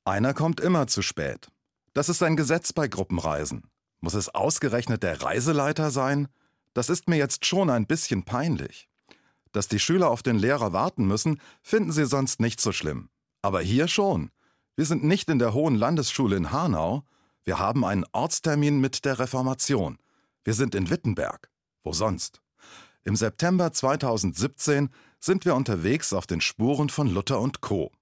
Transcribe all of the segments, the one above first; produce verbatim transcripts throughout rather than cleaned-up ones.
Einer kommt immer zu spät. Das ist ein Gesetz bei Gruppenreisen. Muss es ausgerechnet der Reiseleiter sein? Das ist mir jetzt schon ein bisschen peinlich. Dass die Schüler auf den Lehrer warten müssen, finden sie sonst nicht so schlimm. Aber hier schon. Wir sind nicht in der Hohen Landesschule in Hanau. Wir haben einen Ortstermin mit der Reformation. Wir sind in Wittenberg. Wo sonst? Im September zweitausendsiebzehn sind wir unterwegs auf den Spuren von Luther und Co.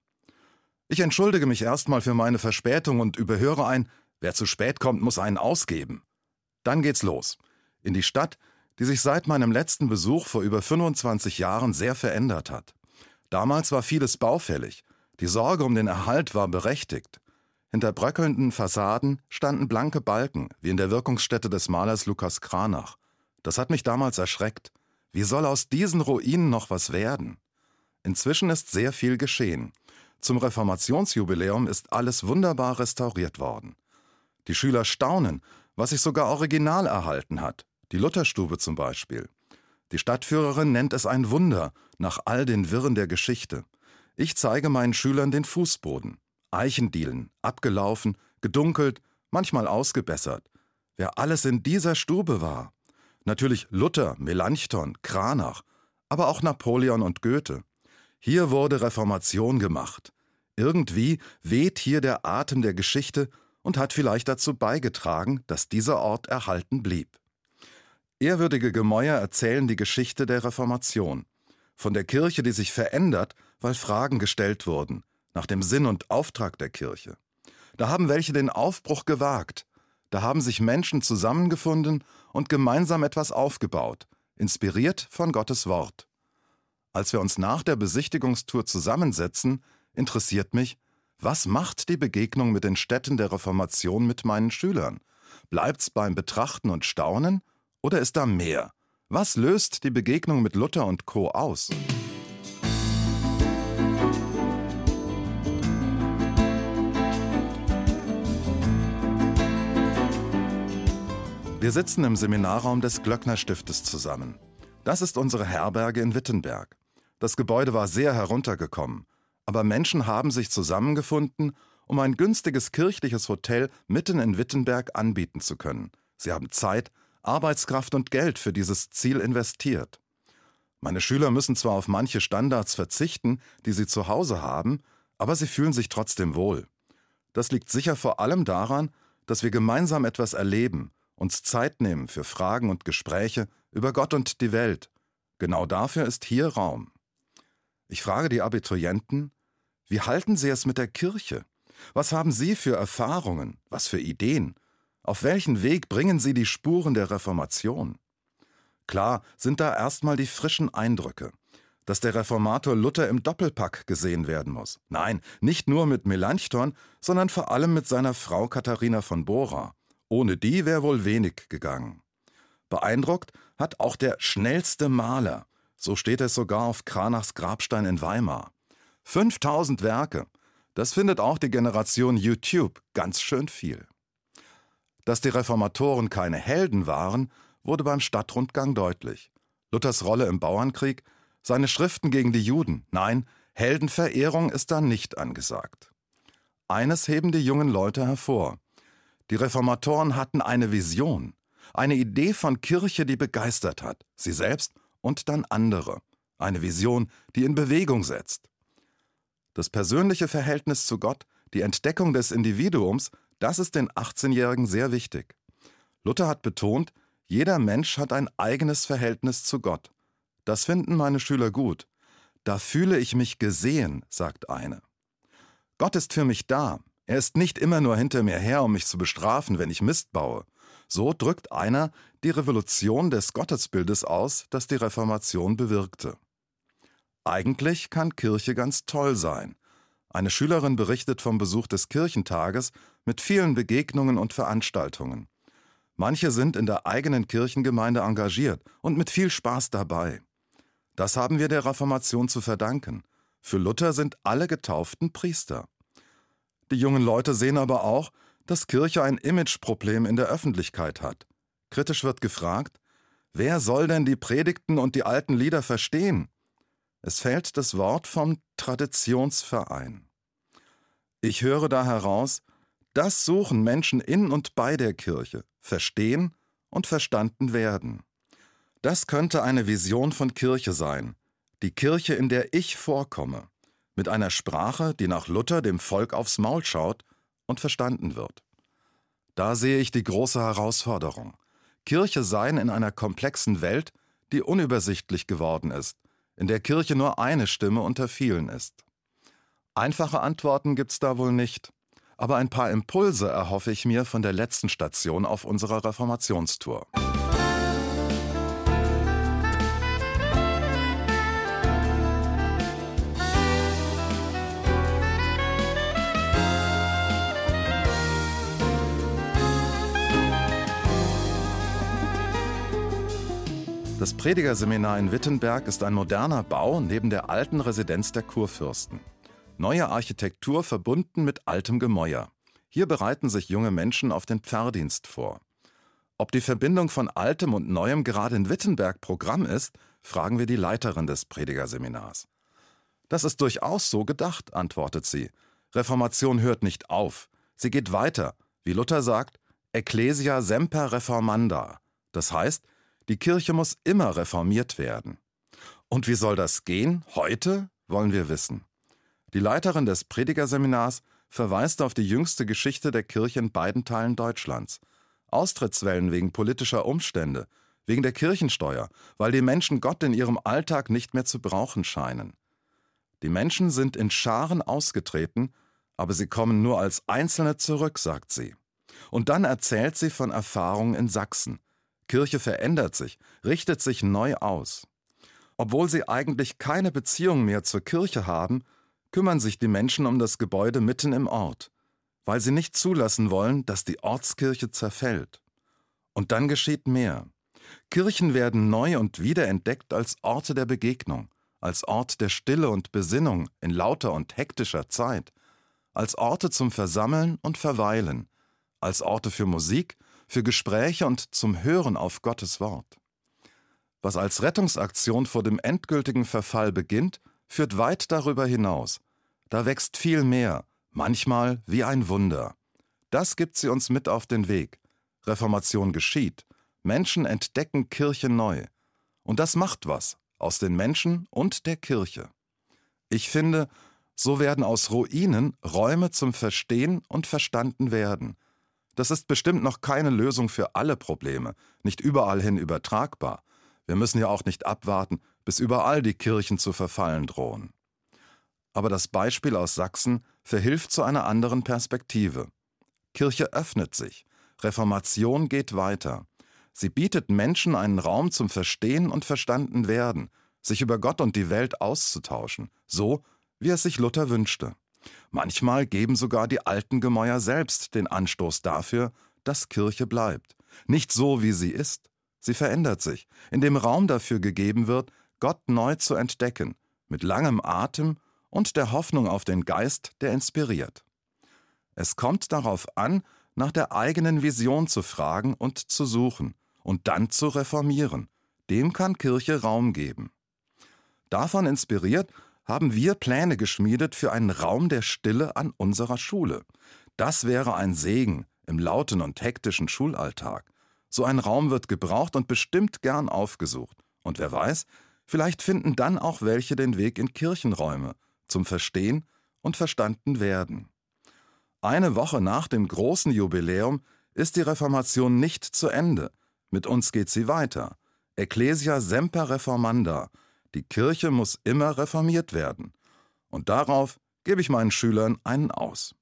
Ich entschuldige mich erstmal für meine Verspätung und überhöre ein, wer zu spät kommt, muss einen ausgeben. Dann geht's los. In die Stadt, die sich seit meinem letzten Besuch vor über fünfundzwanzig Jahren sehr verändert hat. Damals war vieles baufällig. Die Sorge um den Erhalt war berechtigt. Hinter bröckelnden Fassaden standen blanke Balken, wie in der Wirkungsstätte des Malers Lukas Cranach. Das hat mich damals erschreckt. Wie soll aus diesen Ruinen noch was werden? Inzwischen ist sehr viel geschehen. Zum Reformationsjubiläum ist alles wunderbar restauriert worden. Die Schüler staunen, was sich sogar original erhalten hat. Die Lutherstube zum Beispiel. Die Stadtführerin nennt es ein Wunder, nach all den Wirren der Geschichte. Ich zeige meinen Schülern den Fußboden. Eichendielen, abgelaufen, gedunkelt, manchmal ausgebessert. Wer alles in dieser Stube war. Natürlich Luther, Melanchthon, Cranach, aber auch Napoleon und Goethe. Hier wurde Reformation gemacht. Irgendwie weht hier der Atem der Geschichte und hat vielleicht dazu beigetragen, dass dieser Ort erhalten blieb. Ehrwürdige Gemäuer erzählen die Geschichte der Reformation. Von der Kirche, die sich verändert, weil Fragen gestellt wurden, nach dem Sinn und Auftrag der Kirche. Da haben welche den Aufbruch gewagt. Da haben sich Menschen zusammengefunden und gemeinsam etwas aufgebaut, inspiriert von Gottes Wort. Als wir uns nach der Besichtigungstour zusammensetzen, interessiert mich, was macht die Begegnung mit den Stätten der Reformation mit meinen Schülern? Bleibt's beim Betrachten und Staunen oder ist da mehr? Was löst die Begegnung mit Luther und Co. aus? Wir sitzen im Seminarraum des Glöcknerstiftes zusammen. Das ist unsere Herberge in Wittenberg. Das Gebäude war sehr heruntergekommen, aber Menschen haben sich zusammengefunden, um ein günstiges kirchliches Hotel mitten in Wittenberg anbieten zu können. Sie haben Zeit, Arbeitskraft und Geld für dieses Ziel investiert. Meine Schüler müssen zwar auf manche Standards verzichten, die sie zu Hause haben, aber sie fühlen sich trotzdem wohl. Das liegt sicher vor allem daran, dass wir gemeinsam etwas erleben, uns Zeit nehmen für Fragen und Gespräche über Gott und die Welt. Genau dafür ist hier Raum. Ich frage die Abiturienten, wie halten Sie es mit der Kirche? Was haben Sie für Erfahrungen? Was für Ideen? Auf welchen Weg bringen Sie die Spuren der Reformation? Klar sind da erstmal die frischen Eindrücke, dass der Reformator Luther im Doppelpack gesehen werden muss. Nein, nicht nur mit Melanchthon, sondern vor allem mit seiner Frau Katharina von Bora. Ohne die wäre wohl wenig gegangen. Beeindruckt hat auch der schnellste Maler. So steht es sogar auf Cranachs Grabstein in Weimar. fünftausend Werke. Das findet auch die Generation YouTube ganz schön viel. Dass die Reformatoren keine Helden waren, wurde beim Stadtrundgang deutlich. Luthers Rolle im Bauernkrieg, seine Schriften gegen die Juden. Nein, Heldenverehrung ist da nicht angesagt. Eines heben die jungen Leute hervor. Die Reformatoren hatten eine Vision, eine Idee von Kirche, die begeistert hat, sie selbst und dann andere. Eine Vision, die in Bewegung setzt. Das persönliche Verhältnis zu Gott, die Entdeckung des Individuums, das ist den achtzehnjährigen sehr wichtig. Luther hat betont, jeder Mensch hat ein eigenes Verhältnis zu Gott. Das finden meine Schüler gut. Da fühle ich mich gesehen, sagt eine. Gott ist für mich da. Er ist nicht immer nur hinter mir her, um mich zu bestrafen, wenn ich Mist baue. So drückt einer die Revolution des Gottesbildes aus, das die Reformation bewirkte. Eigentlich kann Kirche ganz toll sein. Eine Schülerin berichtet vom Besuch des Kirchentages mit vielen Begegnungen und Veranstaltungen. Manche sind in der eigenen Kirchengemeinde engagiert und mit viel Spaß dabei. Das haben wir der Reformation zu verdanken. Für Luther sind alle Getauften Priester. Die jungen Leute sehen aber auch, dass Kirche ein Imageproblem in der Öffentlichkeit hat. Kritisch wird gefragt, wer soll denn die Predigten und die alten Lieder verstehen? Es fällt das Wort vom Traditionsverein. Ich höre da heraus, das suchen Menschen in und bei der Kirche, verstehen und verstanden werden. Das könnte eine Vision von Kirche sein, die Kirche, in der ich vorkomme, mit einer Sprache, die nach Luther dem Volk aufs Maul schaut und verstanden wird. Da sehe ich die große Herausforderung. Kirche sein in einer komplexen Welt, die unübersichtlich geworden ist, in der Kirche nur eine Stimme unter vielen ist. Einfache Antworten gibt's da wohl nicht, aber ein paar Impulse erhoffe ich mir von der letzten Station auf unserer Reformationstour. Das Predigerseminar in Wittenberg ist ein moderner Bau neben der alten Residenz der Kurfürsten. Neue Architektur verbunden mit altem Gemäuer. Hier bereiten sich junge Menschen auf den Pfarrdienst vor. Ob die Verbindung von Altem und Neuem gerade in Wittenberg Programm ist, fragen wir die Leiterin des Predigerseminars. Das ist durchaus so gedacht, antwortet sie. Reformation hört nicht auf. Sie geht weiter. Wie Luther sagt, Ecclesia semper reformanda. Das heißt, die Kirche muss immer reformiert werden. Und wie soll das gehen? Heute wollen wir wissen. Die Leiterin des Predigerseminars verweist auf die jüngste Geschichte der Kirche in beiden Teilen Deutschlands. Austrittswellen wegen politischer Umstände, wegen der Kirchensteuer, weil die Menschen Gott in ihrem Alltag nicht mehr zu brauchen scheinen. Die Menschen sind in Scharen ausgetreten, aber sie kommen nur als Einzelne zurück, sagt sie. Und dann erzählt sie von Erfahrungen in Sachsen. Kirche verändert sich, richtet sich neu aus. Obwohl sie eigentlich keine Beziehung mehr zur Kirche haben, kümmern sich die Menschen um das Gebäude mitten im Ort, weil sie nicht zulassen wollen, dass die Ortskirche zerfällt. Und dann geschieht mehr. Kirchen werden neu und wiederentdeckt als Orte der Begegnung, als Ort der Stille und Besinnung in lauter und hektischer Zeit, als Orte zum Versammeln und Verweilen, als Orte für Musik, für Gespräche und zum Hören auf Gottes Wort. Was als Rettungsaktion vor dem endgültigen Verfall beginnt, führt weit darüber hinaus. Da wächst viel mehr, manchmal wie ein Wunder. Das gibt sie uns mit auf den Weg. Reformation geschieht. Menschen entdecken Kirche neu. Und das macht was aus den Menschen und der Kirche. Ich finde, so werden aus Ruinen Räume zum Verstehen und Verstanden werden. Das ist bestimmt noch keine Lösung für alle Probleme, nicht überall hin übertragbar. Wir müssen ja auch nicht abwarten, bis überall die Kirchen zu verfallen drohen. Aber das Beispiel aus Sachsen verhilft zu einer anderen Perspektive. Kirche öffnet sich, Reformation geht weiter. Sie bietet Menschen einen Raum zum Verstehen und Verstanden werden, sich über Gott und die Welt auszutauschen, so wie es sich Luther wünschte. Manchmal geben sogar die alten Gemäuer selbst den Anstoß dafür, dass Kirche bleibt. Nicht so, wie sie ist. Sie verändert sich, indem Raum dafür gegeben wird, Gott neu zu entdecken, mit langem Atem und der Hoffnung auf den Geist, der inspiriert. Es kommt darauf an, nach der eigenen Vision zu fragen und zu suchen und dann zu reformieren. Dem kann Kirche Raum geben. Davon inspiriert haben wir Pläne geschmiedet für einen Raum der Stille an unserer Schule. Das wäre ein Segen im lauten und hektischen Schulalltag. So ein Raum wird gebraucht und bestimmt gern aufgesucht. Und wer weiß, vielleicht finden dann auch welche den Weg in Kirchenräume, zum Verstehen und Verstanden werden. Eine Woche nach dem großen Jubiläum ist die Reformation nicht zu Ende. Mit uns geht sie weiter. Ecclesia semper reformanda. Die Kirche muss immer reformiert werden. Und darauf gebe ich meinen Schülern einen aus.